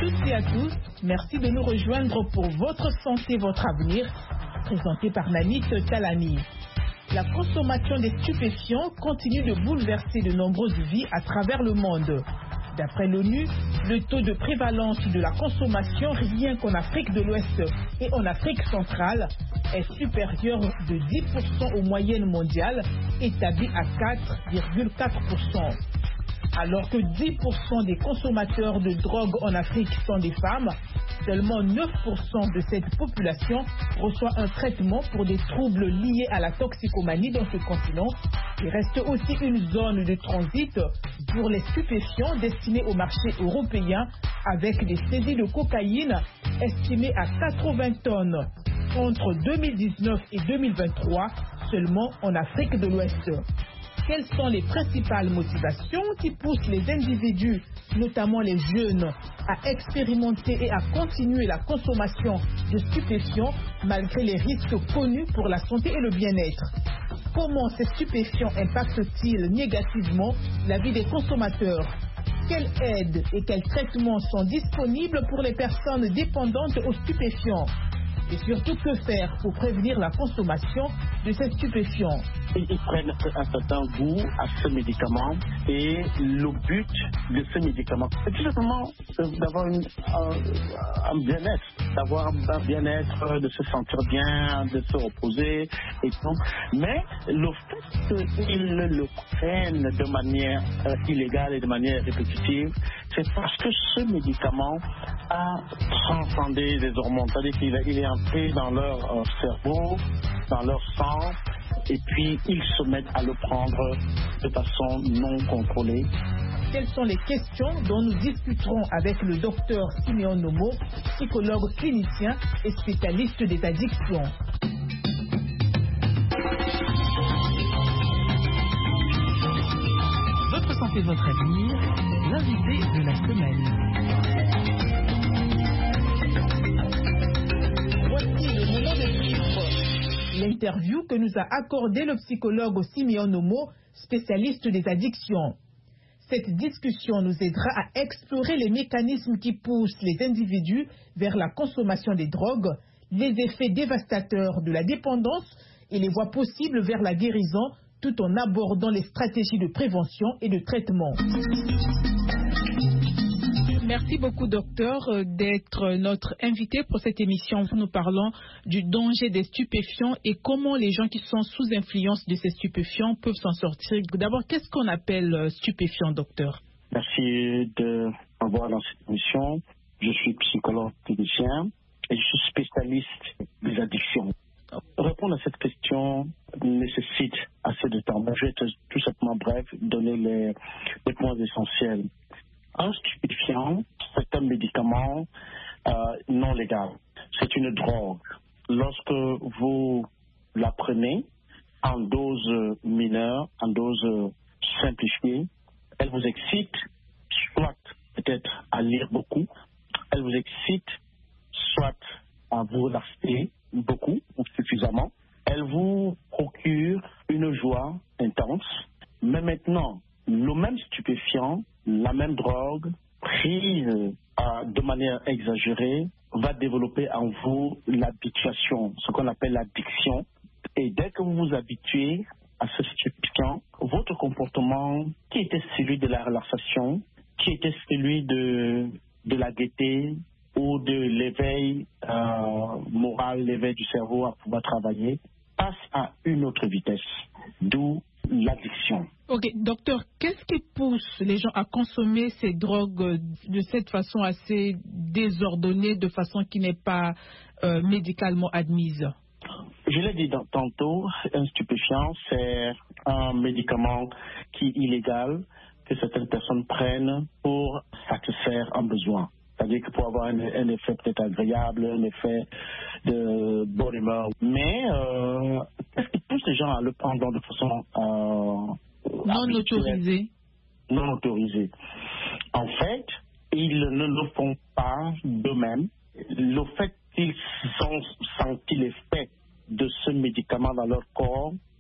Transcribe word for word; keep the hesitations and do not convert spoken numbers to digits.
toutes et à tous, merci de nous rejoindre pour Votre santé, votre avenir, présenté par Nanit Talani. La consommation des stupéfiants continue de bouleverser de nombreuses vies à travers le monde. D'après l'ONU, le taux de prévalence de la consommation rien qu'en Afrique de l'Ouest et en Afrique centrale est supérieur de dix pour cent aux moyennes mondiales, établi à quatre virgule quatre pour cent. Alors que dix pour cent des consommateurs de drogue en Afrique sont des femmes, seulement neuf pour cent de cette population reçoit un traitement pour des troubles liés à la toxicomanie dans ce continent. Il reste aussi une zone de transit pour les stupéfiants destinés au marché européen avec des saisies de cocaïne estimées à quatre-vingts tonnes entre deux mille dix-neuf et deux mille vingt-trois seulement en Afrique de l'Ouest. Quelles sont les principales motivations qui poussent les individus, notamment les jeunes, à expérimenter et à continuer la consommation de stupéfiants malgré les risques connus pour la santé et le bien-être? Comment ces stupéfiants impactent-ils négativement la vie des consommateurs? Quelles aides et quels traitements sont disponibles pour les personnes dépendantes aux stupéfiants? Et surtout, que faire pour prévenir la consommation de ces stupéfiants? Ils prennent un certain goût à ce médicament et le but de ce médicament, c'est tout simplement d'avoir une, un, un bien-être, d'avoir un bien-être, de se sentir bien, de se reposer et tout. Mais le fait qu'ils le prennent de manière euh, illégale et de manière répétitive, c'est parce que ce médicament a transcendé les hormones, c'est-à-dire qu'il est, il est entré dans leur euh, cerveau, dans leur sang, et puis ils se mettent à le prendre de façon non contrôlée. Quelles sont les questions dont nous discuterons avec le docteur Simeon Nomo, psychologue clinicien et spécialiste des addictions. Votre santé, votre avenir, l'invité de la semaine. Voici le moment de suivre l'interview que nous a accordé le psychologue Simeon Nomo, spécialiste des addictions. Cette discussion nous aidera à explorer les mécanismes qui poussent les individus vers la consommation des drogues, les effets dévastateurs de la dépendance et les voies possibles vers la guérison, tout en abordant les stratégies de prévention et de traitement. Merci beaucoup, docteur, d'être notre invité pour cette émission. Nous parlons du danger des stupéfiants et comment les gens qui sont sous influence de ces stupéfiants peuvent s'en sortir. D'abord, qu'est-ce qu'on appelle stupéfiant, docteur? Merci de m'avoir dans cette émission. Je suis psychologue clinicien et je suis spécialiste des addictions. Répondre à cette question nécessite assez de temps. Je vais être tout simplement bref, donner les, les points essentiels. Un stupéfiant, c'est un médicament euh, non légal. C'est une drogue. Lorsque vous la prenez en dose mineure, en dose simplifiée, elle vous excite, soit peut-être à lire beaucoup, elle vous excite, soit à vous relaxer beaucoup ou suffisamment. Elle vous procure une joie intense. Mais maintenant, le même stupéfiant, la même drogue, prise euh, de manière exagérée, va développer en vous l'habituation, ce qu'on appelle l'addiction. Et dès que vous vous habituez à ce stupéfiant, votre comportement, qui était celui de la relaxation, qui était celui de, de la gaieté ou de l'éveil euh, moral, l'éveil du cerveau à pouvoir travailler, passe à une autre vitesse, d'où l'addiction. Ok, docteur, qu'est-ce qui pousse les gens à consommer ces drogues de cette façon assez désordonnée, de façon qui n'est pas euh, médicalement admise? Je l'ai dit tantôt, un stupéfiant, c'est un médicament qui est illégal, que certaines personnes prennent pour satisfaire un besoin. C'est-à-dire que pour avoir un, un effet peut-être agréable, un effet de bonne humeur. Mais euh, qu'est-ce qui pousse les gens à le prendre de façon euh, non autorisée? Non autorisée. En fait, ils ne le font pas d'eux-mêmes. Le fait qu'ils ont senti l'effet de ce médicament dans leur corps